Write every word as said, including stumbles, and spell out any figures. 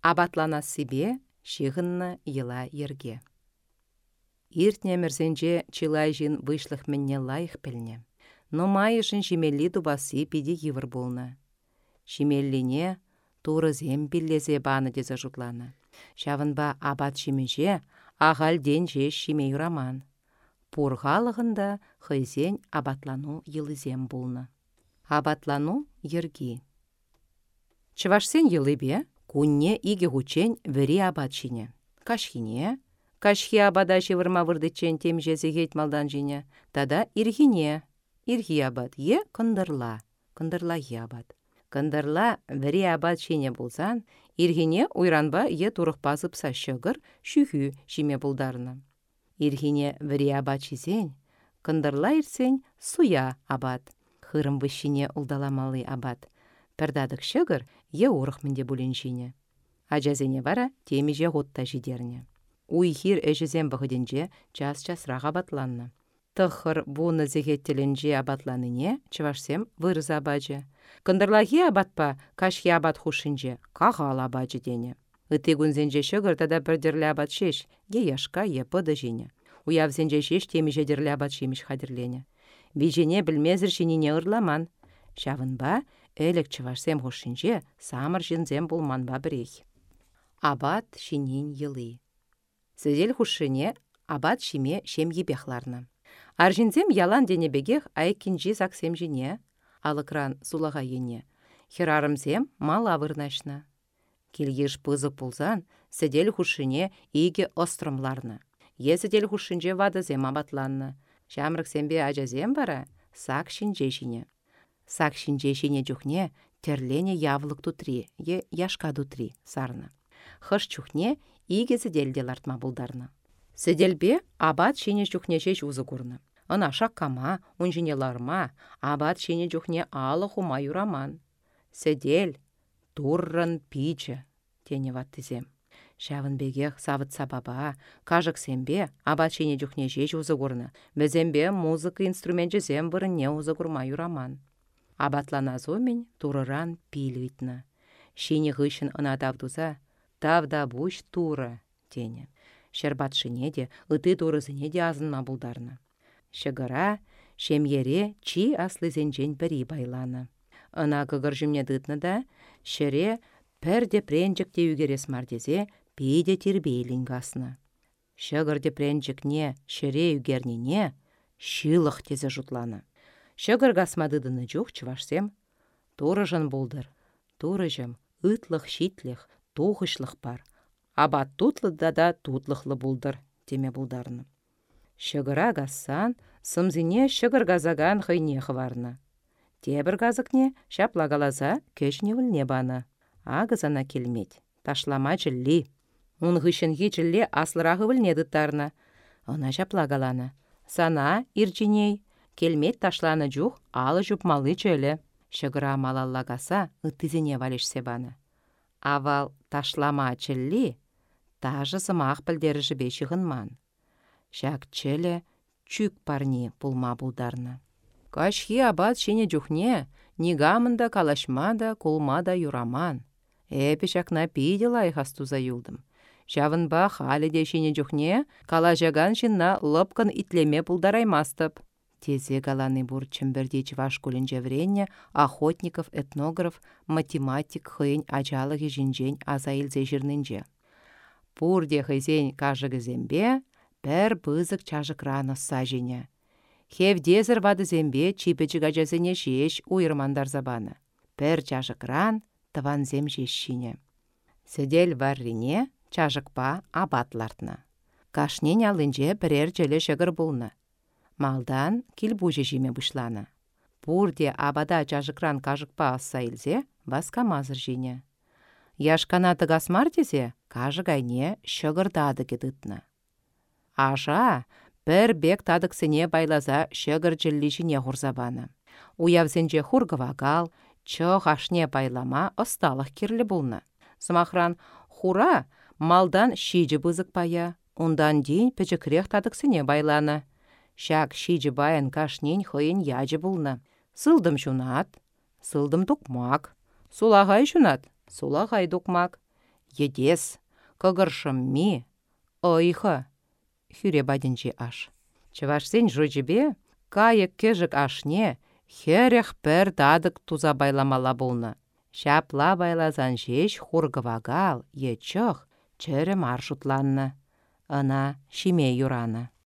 Абатлана себе, шиғынны йыла ерге. Иртне мірзенже чилай жин вышлых менне лайық пілне. Но майышын шимелли дубасы пиде евір болны. Шимеллине туры зем биллезе баны дезе жұтланы. Шавынба абат шимеже ағал ден же шиме юраман. Пурғалығында хызен абатлану йылызем болны. Абатлану ерги. Чывашсен йылы бе, күнне иге ғучен віри абат шине. Кашхине, кашхи абада шевырма вырдычен темжезе малдан жине, тада ирхине. Ирхи абат е кындырла, кындырла е абат. Кындырла віри абат шине болсан, ирхине уйранба е турықпазып сашығыр шүхі шиме болдарны. Ирхине віри абат шизен, кындырла ирсен суя абат. Хырым вышине улдаламалы абат. Пірдадық шығыр е орық мінде бұлін жине. Ажазене бара темеже ғотта жидерне. Уйхир әжізен бұғыденже час-часырақ абатланны. Тұхыр бұны зегеттелінже абатланыне чывашсем вырыз абажы. Кындырлаги абатпа кашхи абат хушынже қағал абажы дене. Үті күнзенже шығыр тада бірдерлі абат шеш, е яшқа е пыды жине. Уявзенже шеш темеже дерлі абат шемеш хадерлене. Бейжене білмезір шинине ұрламан. Шавынба әлік чывашсем хушынже самыр жинзем болманба бірек. Абат шинин йылы. Сізел хушыне абат шиме шем ебехларны. Аржинзем ялан денебегех айкинжи заксем жине, алыкран сулаға ене. Херарымзем мал авырнашны. Келгеш пызық пулзан, сізел хушыне иге острымларны. Е сізел хушынже вадызем абатланны. Шамрыксембе ажазем бара, сак шинже жине. Сак шинже жине жүхне терлене явлық тутри, е яшка дутри сарны. Хыш чухне иге сіделде лартма бұлдарны. Сіделбе абат шене жүхне жеш узы көрні. Ына шаққама, ұнжіне ларма, абат шене жүхне алы хума юраман. Сідел, туррын пичі, тене ваттызем. Шавын бегех савыт сабаба, кажық сембе абат шене жүхне жеш узы көрні. Бізембе музыка инструмент жезем бұрынне узы көрма юраман. Абатлана зомен турыран пилвитні. Шене ғышын ына давдуза, тавда буш туры, тене. Шербатшыне де, ыты турызыне де азынма бұлдарны. Шыгыра, шемере чи аслызенжен бірі байланы. Ына кығыр жүмне дытны да, шере пәрде пренжікте үгерес мардезе пейде тербейлін ғасны. Шыгырде пренжікне, шере үгернене, шилық тезе жұтланы. Шыгыр ғасмадыдыны жоқ чывашсем, турыжын бұлдыр, турыжым, ытлық шитліх, тоғышлық бар. Абат тутлыда да тутлықлы бұлдыр, теме бұлдарны. Шыгыра ғассан, сымзіне шыгыр ғазаган хыйне хыварны. Тебір ғазықне шаплагалаза көшіне вілне баны. Ағызана келмет, ташлама жілли. Он ғышынғы жілли аслырағы вілне дыттарны. Она шаплагаланы. Сана, ирчиней, келмет ташланы жүх, алы жүпмалы жөлі. Шыгыра малаллагаса ыттызіне валешсе баны. Авал ташлама жілли, тажы сымақ білдері жібе шығынман. Шак чөлі чүк парни пулма бұлдарны. Кашхи абат шене жүхне, нигамында калашмада, кулмада юраман. Эпі шакна пейді лайхастуза юлдым. Шавынба халиде шене жүхне, калажаган жинна лыпкын итлеме бұлдараймастып. Тезе галаны бұр чымбірде чываш көлін жевренне, охотников, этнограф, математик хыйын ажалығы жинжен азайылзе жирнінже. Пурде хызен кажығы зембе, пәр бызық чажықран ұсса жіне. Хевдезір вады зембе чипечік ажазыне жеш уйырмандар забаны. Пәр чажықран тыван зем жеш шине. Сәдел варрине чажықпа абатлартны. Кашнен алынже бірер жөлі шығыр бұлны. Малдан килбуже жиме бұшланы. Пурде абада чажықран кажықпа ұсса илзе баскамазыр жіне. Яшкана тыгасмар дезе, кажығайне шығырдады кедытны. Ажа, бір бек тадықсыне байлаза шығыр жілі жіне ғұрзабаны. Уявзенже хургывагал, чоқ ашне байлама осталық керлі бұлны. Сымақран хура малдан шиджі бұзық бая, ондан дейін пөжікірек тадықсыне байланы. Шак шиджі баян кашнен хойын яжы бұлны. Сылдым жунат, сылдым тұқмак, сулағай жунат, сулағай тұқмак. едес, кығыршым ми, ойхы, хүре баденче аш. Чывашсен жучебе, кайык кежік ашне, херех пір дадык туза байламала болны. Шапла байлазан жеш хургывагал, ечық, чәрі маршутланны. Ына шиме юраны.